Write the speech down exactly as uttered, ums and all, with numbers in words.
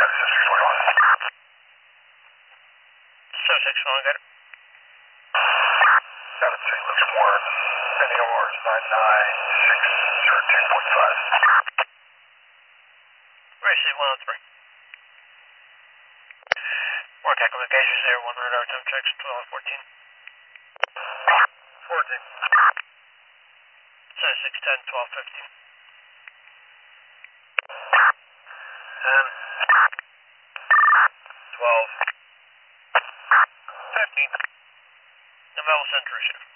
So six one, got it. Got it, Saint Louis one. Pending O R is nine nine six zero two point five. Right, C one oh three. More communications there, one radar time checks, twelve fourteen. fourteen. So six ten, twelve fifteen. ten. twelve. fifteen. Novella Central shift.